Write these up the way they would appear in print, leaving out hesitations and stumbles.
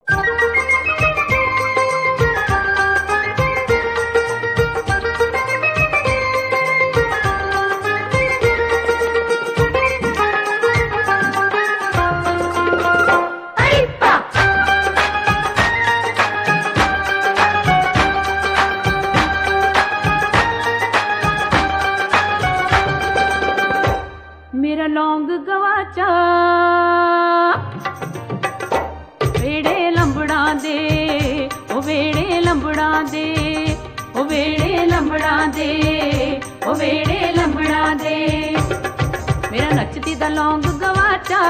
मेरा लौंग गवाचा वेड़े लंबड़ा दे, ओ वेड़े लंबड़ा दे, ओ वेड़े लंबड़ा दे, ओ वेड़े लंबड़ा दे। मेरा नचती दा लौंग गवाचा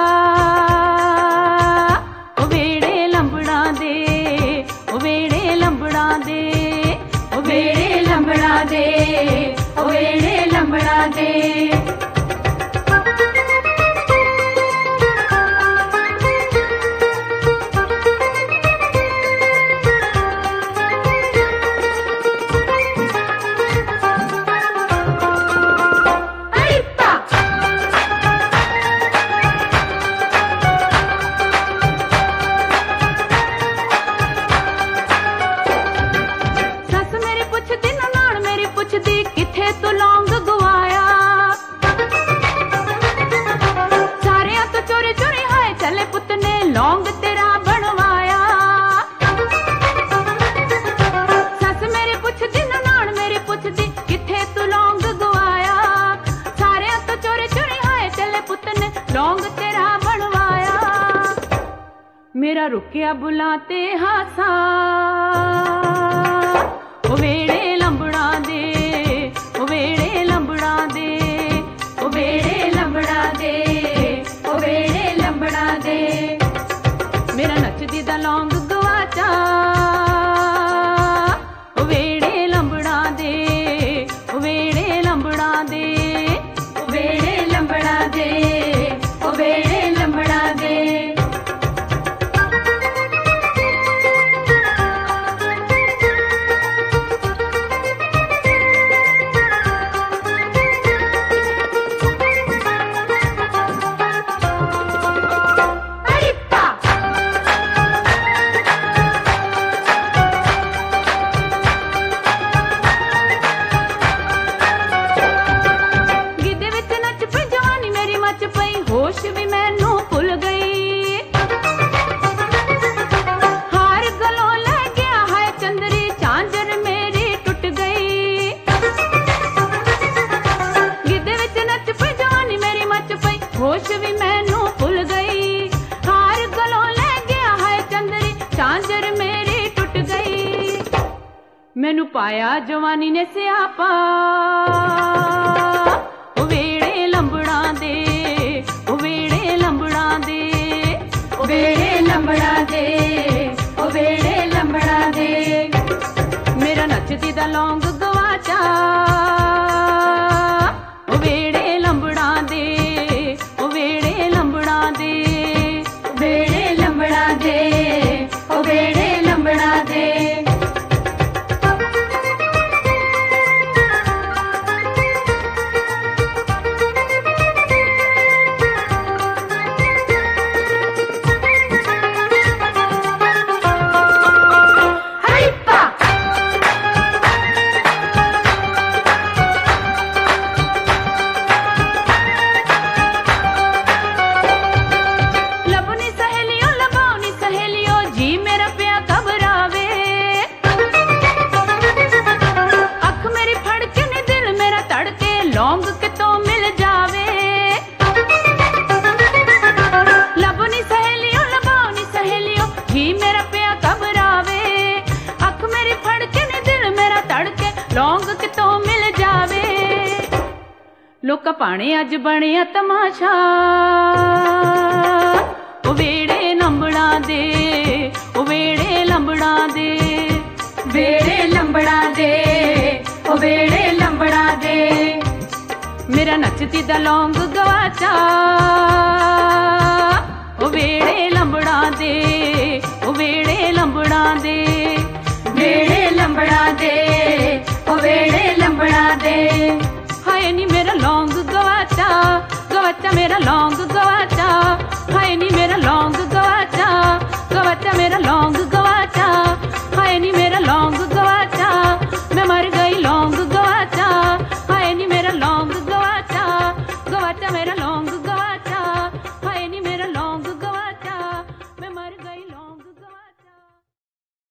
ओ वेड़े लंबड़ा दे, ओ वेड़े लंबड़ा दे, ओ वेड़े लंबड़ा दे, ओ वेड़े लंबड़ा दे। किथे तू लौंग गवाया सारियां तो चोरी चोरी हाय चले पुत ने लौंग तेरा बनवाया। सस मेरी पुछदी ननाण मेरी पुछदी किथे तू लौंग गवाया सारियां तो चोरी चोरी हाय चले पुत ने लौंग तेरा बनवाया। मेरा रुकिया बुलाते हासा ओ वेड़े लंबड़ा दे, ओ वेड़े लंबड़ा दे, ओ वेड़े लंबड़ा दे, ओ वेड़े लंबड़ा दे। मेरा नचदी दा लौंग गवाचा ओ वेड़े लंबड़ा दे, ओ वेड़े लंबड़ा दे, ओ वेड़े लंबड़ा दे, ओ वेड़े लंबड़ा दे। होश भी मैनू भुल गई हार गलों ले गया है चंदरी झांझर मेरी टुट गई। गिद्धे विच नच पई जवानी मेरी मच पई होश भी मैनू भुल गई हार गलों ले गया है चंदरी झांझर मेरी टुट गई। मैनू पाया जवानी ने सियापा ओ वेड़े लंबड़ा दे, ओ वेड़े लंबड़ा दे, ओ वेड़े लंबड़ा दे, ओ वेड़े लंबड़ा दे। मेरा नचदी दा लौंग गवाचा ओ वेड़े लंबड़ा दे, ओ वेड़े लंबड़ा दे, ओ वेड़े लंबड़ा दे, ओ वेड़े लंबड़ा दे। लौंग कितों मिल जावे लबनी सहेलियों लबावनी सहेलियों जी मेरा पिया घबरावे अख मेरी फड़ के ने दिल मेरा तड़के लौंग कितों मिल जावे। लोका पाने अज बनिया तमाशा ओ वेड़े लंबड़ा दे, ओ वेड़े लंबड़ा दे, वेड़े लंबड़ा दे, ओ वेड़े लंबड़ा दे। मेरा नचती दा लौंग गवाचा ओ वेड़े लंबड़ा दे, ओ वेड़े लंबड़ा दे, वेड़े लंबड़ा दे, ओ वेड़े लंबड़ा दे। हाय नी मेरा लौंग गवाचा गवाचा मेरा लौंग गवाचा।